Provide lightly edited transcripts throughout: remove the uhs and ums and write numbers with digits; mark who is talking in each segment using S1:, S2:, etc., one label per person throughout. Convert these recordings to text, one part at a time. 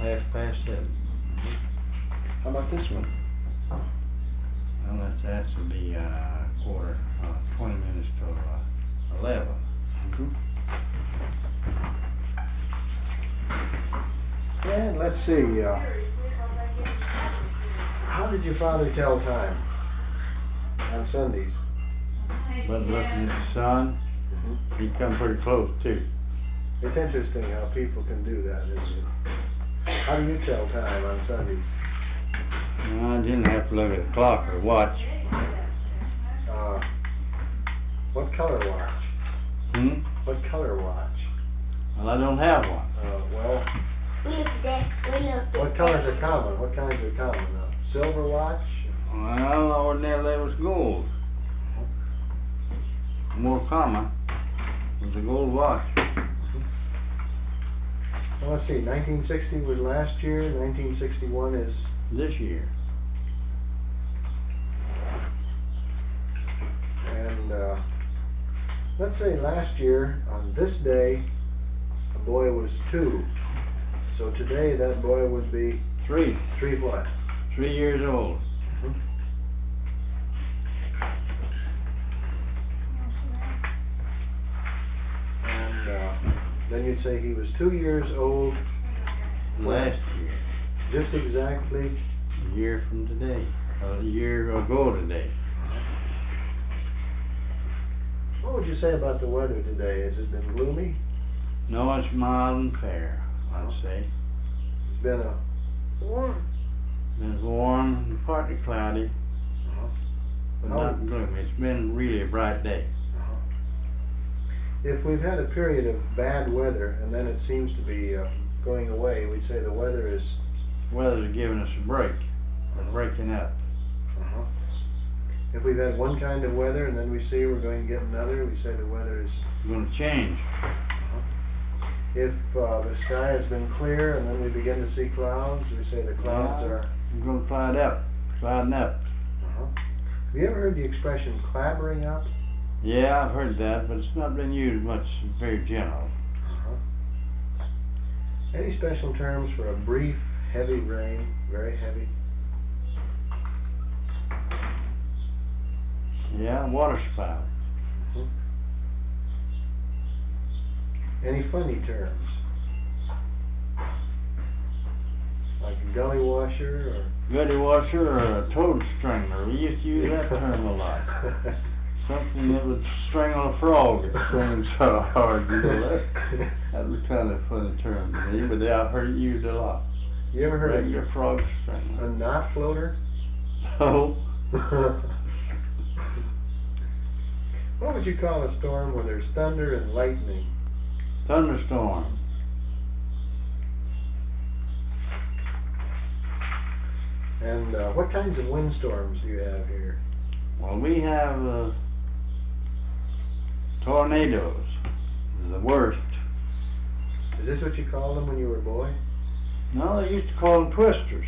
S1: 7:30.
S2: How about this one?
S1: Well, that will be quarter, 20 minutes till 11.
S2: And let's see, how did your father tell time on Sundays?
S1: But looking at the sun, he'd come pretty close too.
S2: It's interesting how people can do that, isn't it? How do you tell time on Sundays?
S1: Well, I didn't have to look at the clock or watch.
S2: What color watch? What color watch?
S1: Well, I don't have one.
S2: Well, what colors are common? What kinds are common? Silver watch?
S1: Well, ordinarily it was gold. More common was a gold watch.
S2: Well, let's see, 1960 was last year, 1961 is
S1: this year.
S2: And let's say last year, on this day, a boy was 2. So today that boy would be
S1: 3.
S2: 3 what?
S1: 3 years old.
S2: And then you'd say he was 2 years old
S1: Last year.
S2: just exactly
S1: A year from today. A year ago today.
S2: What would you say about the weather today? Has it been gloomy?
S1: No, it's mild and fair, I'd say.
S2: It's been a
S3: warm.
S1: It's warm and partly cloudy, but not gloomy. It's been really a bright day.
S2: If we've had a period of bad weather and then it seems to be going away, we'd say the weather is
S1: Weather's giving us a break. We're breaking up.
S2: If we've had one kind of weather and then we see we're going to get another, we say the weather is
S1: We're going to change.
S2: If the sky has been clear and then we begin to see clouds, we say the clouds are
S1: We're going to cloud up. Clouding up.
S2: Have you ever heard the expression clabbering up?
S1: Yeah, I've heard that, but it's not been used much. It's very general.
S2: Any special terms for a brief, heavy rain, very heavy?
S1: Yeah, water spout.
S2: Any funny terms? Like a gully washer or
S1: Gutty washer or a toad strangler. We used to use that term a lot. Something that would strangle a frog if swinging so hard. You know, that was kind of a funny term to me, but I've heard it used a lot.
S2: You ever heard
S1: Regular frog
S2: of
S1: strangler.
S2: a knot floater?
S1: Oh.
S2: What would you call a storm when there's thunder and lightning?
S1: Thunderstorm.
S2: And what kinds of windstorms do you have here?
S1: Well, we have tornadoes. The worst.
S2: Is this what you called them when you were a boy?
S1: No, they used to call them twisters.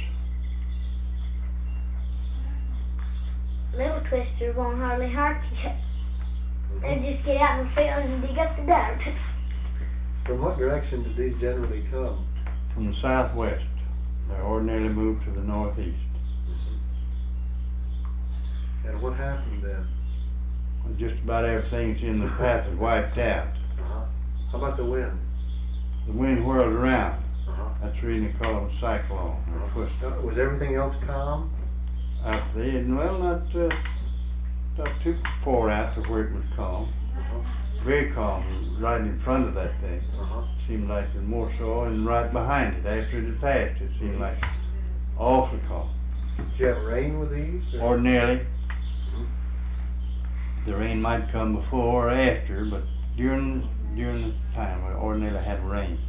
S3: Little twister won't hardly hurt you. They just get out in the field and dig up the dirt.
S2: From what direction did these generally come?
S1: From the southwest. They ordinarily move to the northeast.
S2: And what happened then?
S1: Just about everything that's in the path is wiped out.
S2: How about the wind?
S1: The wind whirls around.
S2: Uh-huh.
S1: That's the reason they call it a cyclone or twister.
S2: Was everything else calm?
S1: Out there, well, not too far out to where it was calm. Very calm, right in front of that thing. Seemed like it more so, and right behind it, after it had passed, it seemed like awfully calm.
S2: Did you have rain with these?
S1: Ordinarily, the rain might come before or after, but during the time, we ordinarily had rain.